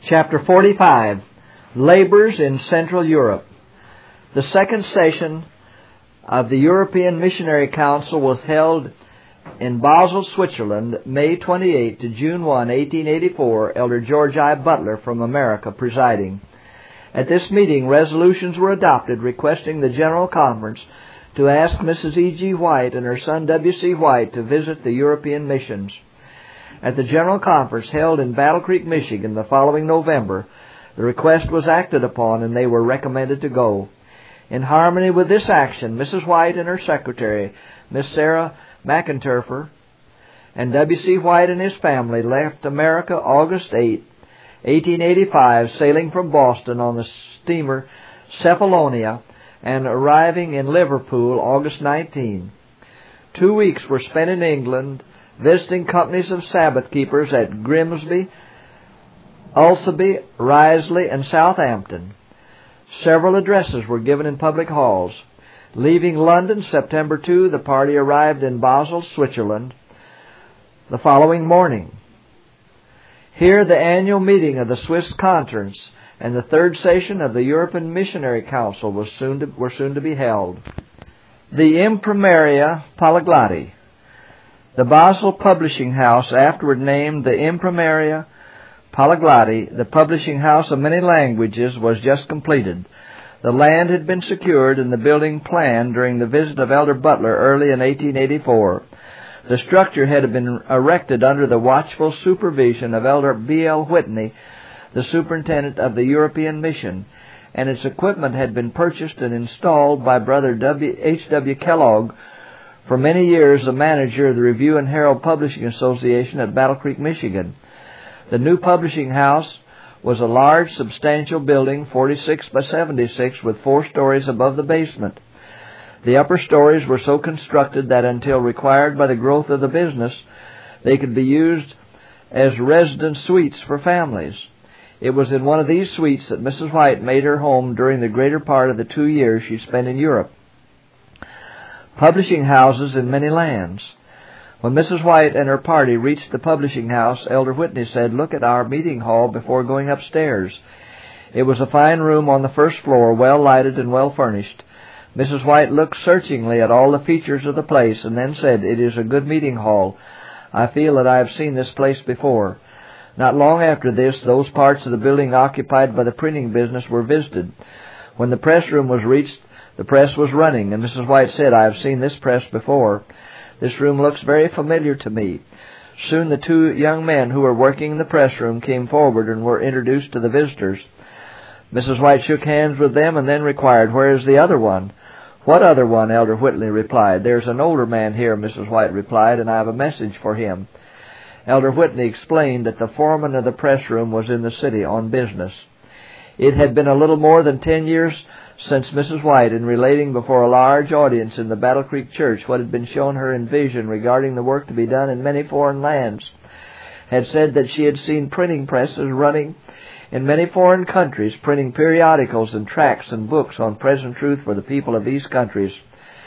Chapter 45, Labors in Central Europe. The second session of the European Missionary Council was held in Basel, Switzerland, May 28 to June 1, 1884, Elder George I. Butler from America presiding. At this meeting, resolutions were adopted requesting the General Conference to ask Mrs. E.G. White and her son W.C. White to visit the European missions. At the General Conference held in Battle Creek, Michigan, the following November, the request was acted upon and they were recommended to go. In harmony with this action, Mrs. White and her secretary, Miss Sarah McInturfer, and W.C. White and his family left America August 8, 1885, sailing from Boston on the steamer Cephalonia and arriving in Liverpool August 19. 2 weeks were spent in England, visiting companies of Sabbath keepers at Grimsby, Ulceby, Risley, and Southampton. Several addresses were given in public halls. Leaving London September 2, the party arrived in Basel, Switzerland, the following morning. Here the annual meeting of the Swiss Conference and the third session of the European Missionary Council were soon to be held. The Imprimeria Polygloti. The Basel Publishing House, afterward named the Imprimeria Polygloti, the publishing house of many languages, was just completed. The land had been secured and the building planned during the visit of Elder Butler early in 1884. The structure had been erected under the watchful supervision of Elder B.L. Whitney, the superintendent of the European Mission, and its equipment had been purchased and installed by Brother H.W. Kellogg, for many years the manager of the Review and Herald Publishing Association at Battle Creek, Michigan. The new publishing house was a large, substantial building, 46 by 76, with 4 stories above the basement. The upper stories were so constructed that until required by the growth of the business, they could be used as residence suites for families. It was in one of these suites that Mrs. White made her home during the greater part of the 2 years she spent in Europe. Publishing houses in many lands. When Mrs. White and her party reached the publishing house, Elder Whitney said, "Look at our meeting hall before going upstairs." It was a fine room on the first floor, well lighted and well furnished. Mrs. White looked searchingly at all the features of the place and then said, "It is a good meeting hall. I feel that I have seen this place before." Not long after this, those parts of the building occupied by the printing business were visited. When the press room was reached, the press was running, and Mrs. White said, "I have seen this press before. This room looks very familiar to me." Soon the 2 young men who were working in the press room came forward and were introduced to the visitors. Mrs. White shook hands with them and then inquired, "Where is the other one?" "What other one?" Elder Whitney replied. "There's an older man here," Mrs. White replied, "and I have a message for him." Elder Whitney explained that the foreman of the press room was in the city on business. It had been a little more than 10 years since Mrs. White, in relating before a large audience in the Battle Creek Church what had been shown her in vision regarding the work to be done in many foreign lands, had said that she had seen printing presses running in many foreign countries, printing periodicals and tracts and books on present truth for the people of these countries.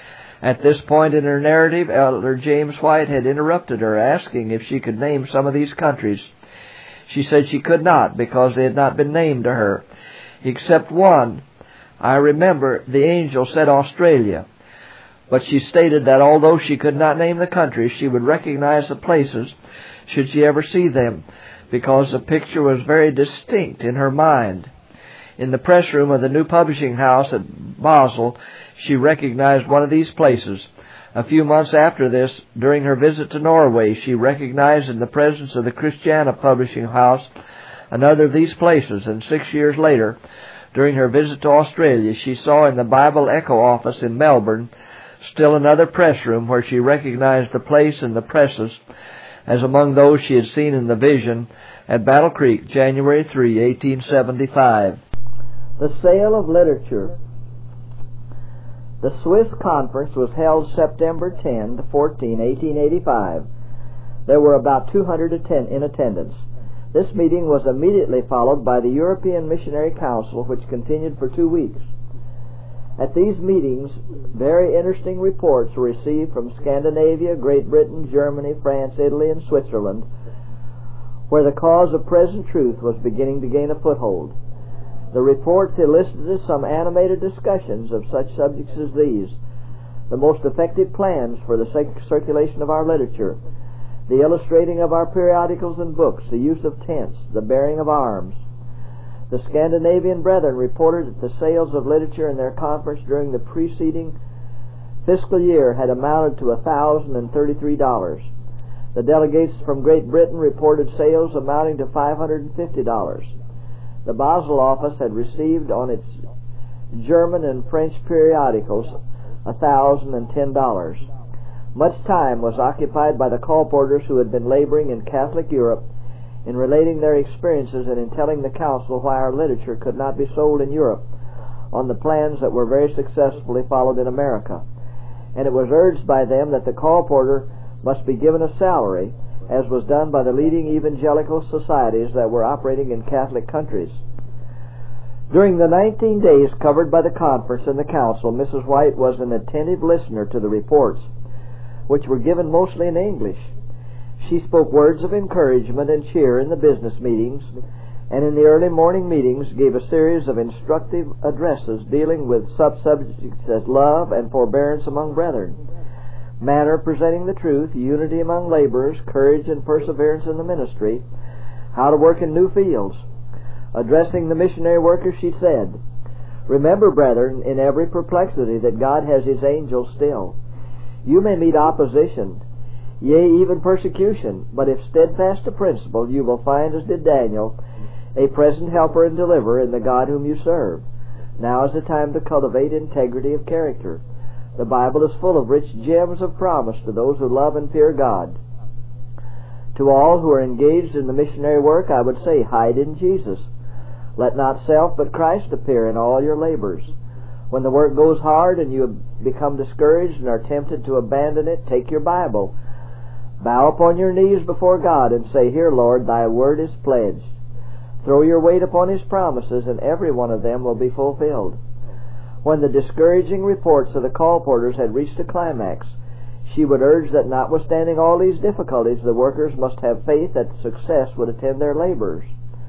At this point in her narrative, Elder James White had interrupted her, asking if she could name some of these countries. She said she could not, because they had not been named to her, except one. I remember the angel said Australia, but she stated that although she could not name the countries, she would recognize the places should she ever see them, because the picture was very distinct in her mind. In the press room of the new publishing house at Basel, she recognized one of these places. A few months after this, during her visit to Norway, she recognized in the presence of the Christiana publishing house another of these places, and 6 years later, during her visit to Australia, she saw in the Bible Echo office in Melbourne still another press room where she recognized the place and the presses as among those she had seen in the vision at Battle Creek, January 3, 1875. The sale of literature. The Swiss Conference was held September 10 to 14, 1885. There were about 200 in attendance. This meeting was immediately followed by the European Missionary Council, which continued for 2 weeks. At these meetings, very interesting reports were received from Scandinavia, Great Britain, Germany, France, Italy, and Switzerland, where the cause of present truth was beginning to gain a foothold. The reports elicited some animated discussions of such subjects as these: the most effective plans for the circulation of our literature, the illustrating of our periodicals and books, the use of tents, the bearing of arms. The Scandinavian Brethren reported that the sales of literature in their conference during the preceding fiscal year had amounted to $1,033. The delegates from Great Britain reported sales amounting to $550. The Basel office had received on its German and French periodicals $1,010. Much time was occupied by the colporteurs who had been laboring in Catholic Europe in relating their experiences and in telling the council why our literature could not be sold in Europe on the plans that were very successfully followed in America. And it was urged by them that the colporteur must be given a salary, as was done by the leading evangelical societies that were operating in Catholic countries. During the 19 days covered by the conference and the council, Mrs. White was an attentive listener to the reports, which were given mostly in English. She spoke words of encouragement and cheer in the business meetings, and in the early morning meetings gave a series of instructive addresses dealing with subjects as love and forbearance among brethren, manner of presenting the truth, unity among laborers, courage and perseverance in the ministry, how to work in new fields. Addressing the missionary workers, she said, "Remember, brethren, in every perplexity that God has His angels still. You may meet opposition, yea, even persecution, but if steadfast to principle, you will find, as did Daniel, a present helper and deliverer in the God whom you serve. Now is the time to cultivate integrity of character. The Bible is full of rich gems of promise to those who love and fear God. To all who are engaged in the missionary work, I would say, hide in Jesus. Let not self but Christ appear in all your labors. When the work goes hard and you become discouraged and are tempted to abandon it, take your Bible. Bow upon your knees before God and say, Here, Lord, thy word is pledged. Throw your weight upon His promises, and every one of them will be fulfilled." When the discouraging reports of the colporteurs had reached a climax, she would urge that notwithstanding all these difficulties, the workers must have faith that success would attend their labors.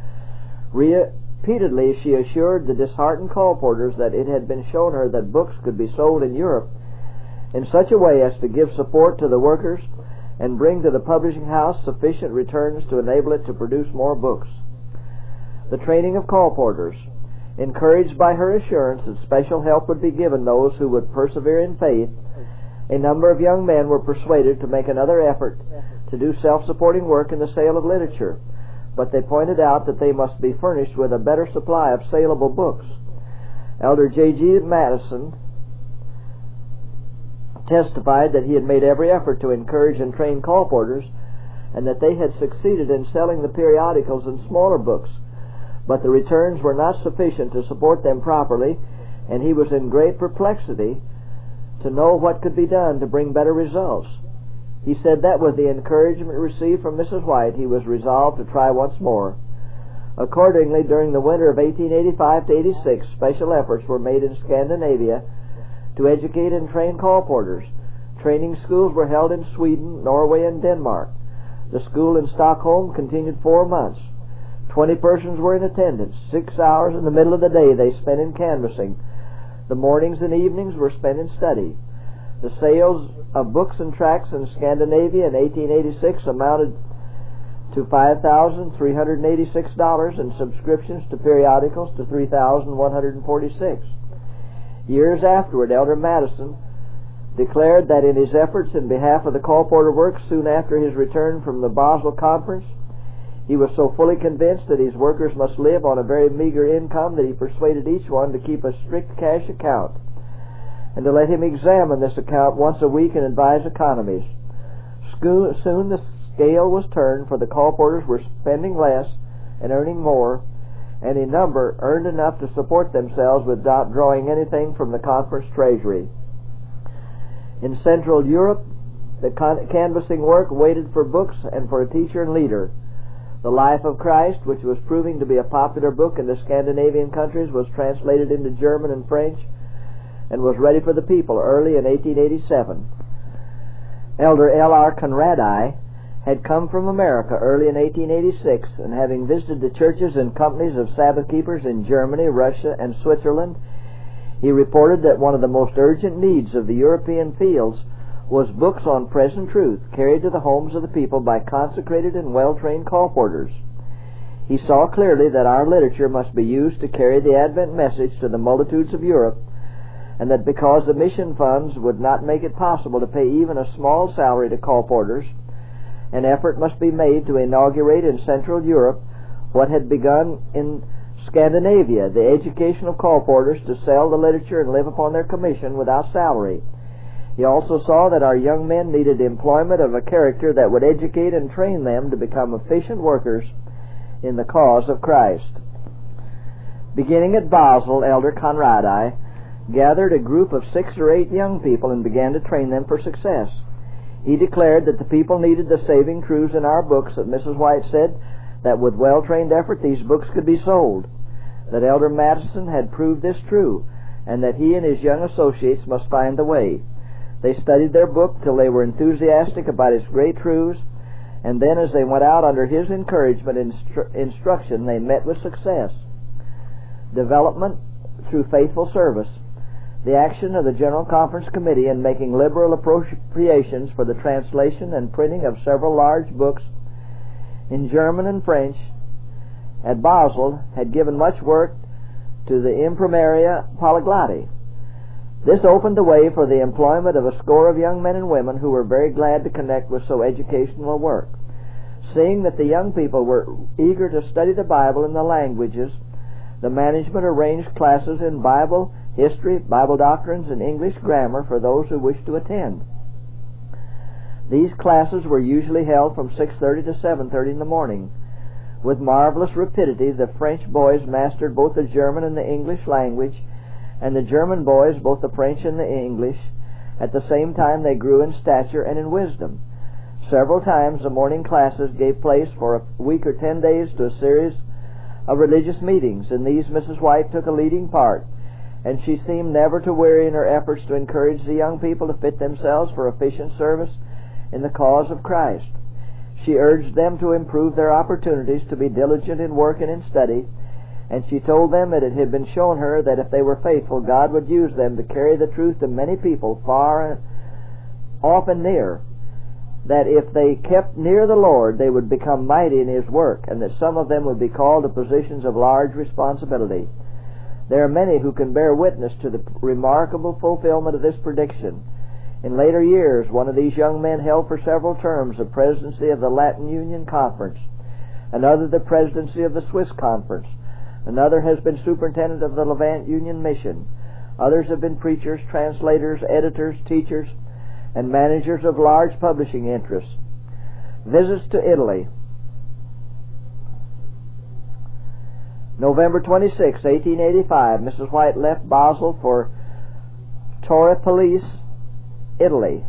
Repeatedly she assured the disheartened colporteurs that it had been shown her that books could be sold in Europe in such a way as to give support to the workers and bring to the publishing house sufficient returns to enable it to produce more books. The training of colporteurs. Encouraged by her assurance that special help would be given those who would persevere in faith, a number of young men were persuaded to make another effort to do self-supporting work in the sale of literature, but they pointed out that they must be furnished with a better supply of saleable books. Elder J.G. Madison testified that he had made every effort to encourage and train colporteurs, and that they had succeeded in selling the periodicals and smaller books, but the returns were not sufficient to support them properly, and he was in great perplexity to know what could be done to bring better results. He said that with the encouragement received from Mrs. White, he was resolved to try once more. Accordingly, during the winter of 1885-86, special efforts were made in Scandinavia to educate and train colporteurs. Training schools were held in Sweden, Norway, and Denmark. The school in Stockholm continued 4 months. 20 persons were in attendance. 6 hours in the middle of the day they spent in canvassing. The mornings and evenings were spent in study. The sales of books and tracts in Scandinavia in 1886 amounted to $5,386, and subscriptions to periodicals to $3,146. Years afterward, Elder Madison declared that in his efforts in behalf of the colporteur work soon after his return from the Basel Conference, he was so fully convinced that his workers must live on a very meager income that he persuaded each one to keep a strict cash account and to let him examine this account once a week and advise economies. Soon the scale was turned, for the colporteurs were spending less and earning more, and in number earned enough to support themselves without drawing anything from the conference treasury. In Central Europe, the canvassing work waited for books and for a teacher and leader. The Life of Christ, which was proving to be a popular book in the Scandinavian countries, was translated into German and French and was ready for the people early in 1887. Elder L.R. Conradi had come from America early in 1886, and having visited the churches and companies of Sabbath keepers in Germany, Russia, and Switzerland, he reported that one of the most urgent needs of the European fields was books on present truth carried to the homes of the people by consecrated and well-trained colporteurs. He saw clearly that our literature must be used to carry the Advent message to the multitudes of Europe, and that because the mission funds would not make it possible to pay even a small salary to colporteurs, an effort must be made to inaugurate in Central Europe what had begun in Scandinavia, the education of colporteurs to sell the literature and live upon their commission without salary. He also saw that our young men needed employment of a character that would educate and train them to become efficient workers in the cause of Christ. Beginning at Basel, Elder Conradi gathered a group of 6 or 8 young people and began to train them for success. He declared that the people needed the saving truths in our books, that Mrs. White said that with well-trained effort these books could be sold, that Elder Madison had proved this true, and that he and his young associates must find the way. They studied their book till they were enthusiastic about its great truths, and then as they went out under his encouragement and instruction, they met with success. Development through faithful service. The action of the General Conference Committee in making liberal appropriations for the translation and printing of several large books in German and French at Basel had given much work to the Imprimeria Polygloti. This opened the way for the employment of a score of young men and women who were very glad to connect with so educational a work. Seeing that the young people were eager to study the Bible in the languages, the management arranged classes in Bible, history, Bible doctrines, and English grammar for those who wished to attend. These classes were usually held from 6:30 to 7:30 in the morning. With marvelous rapidity, the French boys mastered both the German and the English language, and the German boys both the French and the English. At the same time, they grew in stature and in wisdom. Several times the morning classes gave place for a week or 10 days to a series of religious meetings. In these Mrs. White took a leading part, and she seemed never to weary in her efforts to encourage the young people to fit themselves for efficient service in the cause of Christ. She urged them to improve their opportunities, to be diligent in work and in study, and she told them that it had been shown her that if they were faithful, God would use them to carry the truth to many people far and off and near, that if they kept near the Lord, they would become mighty in His work, and that some of them would be called to positions of large responsibility. There are many who can bear witness to the remarkable fulfillment of this prediction. In later years, one of these young men held for several terms the presidency of the Latin Union Conference, another the presidency of the Swiss Conference, another has been superintendent of the Levant Union Mission. Others have been preachers, translators, editors, teachers, and managers of large publishing interests. Visits to Italy. November 26, 1885, Mrs. White left Basel for Torre Pellice, Italy.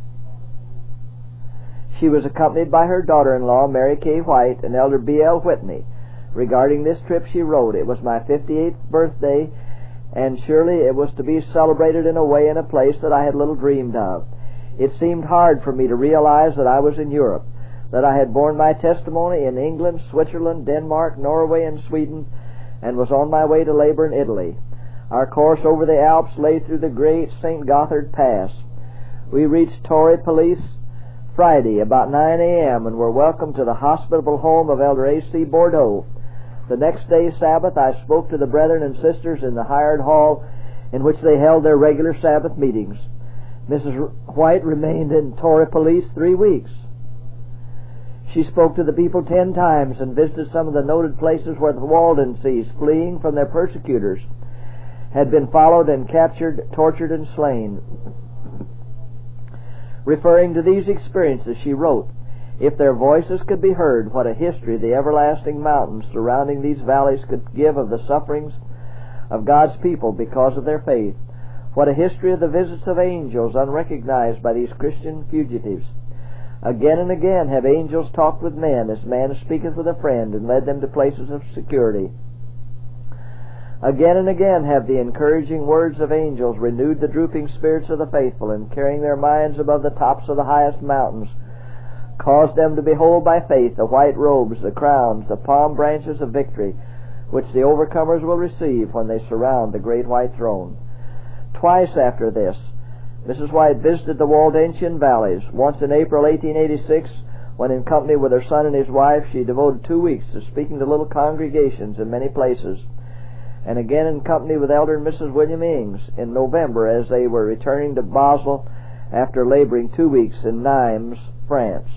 She was accompanied by her daughter-in-law, Mary K. White, and Elder B.L. Whitney. Regarding this trip, she wrote, "It was my 58th birthday, and surely it was to be celebrated in a way and a place that I had little dreamed of. It seemed hard for me to realize that I was in Europe, that I had borne my testimony in England, Switzerland, Denmark, Norway, and Sweden, and was on my way to labor in Italy. Our course over the Alps lay through the great St. Gothard Pass. We reached Torre Pellice Friday about 9 a.m. and were welcomed to the hospitable home of Elder A.C. Bordeaux. The next day, Sabbath, I spoke to the brethren and sisters in the hired hall in which they held their regular Sabbath meetings. Mrs. White remained in Torre Pellice 3 weeks. She spoke to the people 10 times and visited some of the noted places where the Waldenses, fleeing from their persecutors, had been followed and captured, tortured, and slain. Referring to these experiences, she wrote, "If their voices could be heard, what a history the everlasting mountains surrounding these valleys could give of the sufferings of God's people because of their faith. What a history of the visits of angels unrecognized by these Christian fugitives. Again and again have angels talked with men as man speaketh with a friend, and led them to places of security. Again and again have the encouraging words of angels renewed the drooping spirits of the faithful, and carrying their minds above the tops of the highest mountains, caused them to behold by faith the white robes, the crowns, the palm branches of victory, which the overcomers will receive when they surround the great white throne. Twice after this, Mrs. White visited the Waldensian valleys, once in April 1886, when in company with her son and his wife she devoted 2 weeks to speaking to little congregations in many places, and again in company with Elder and Mrs. William Ings in November as they were returning to Basel after laboring 2 weeks in Nimes, France.